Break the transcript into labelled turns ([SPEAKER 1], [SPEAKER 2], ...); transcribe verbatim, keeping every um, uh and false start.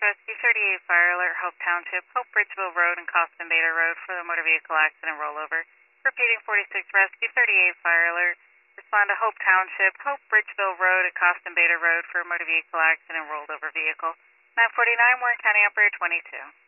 [SPEAKER 1] Rescue thirty-eight Fire Alert, Hope Township, Hope Bridgeville Road and Costin Beta Road for the motor vehicle accident rollover. Repeating forty-six Rescue thirty-eight Fire Alert. Respond to Hope Township, Hope Bridgeville Road at Costin Beta Road for a motor vehicle accident rolled over vehicle. nine forty-nine, Warren County Operator twenty-two.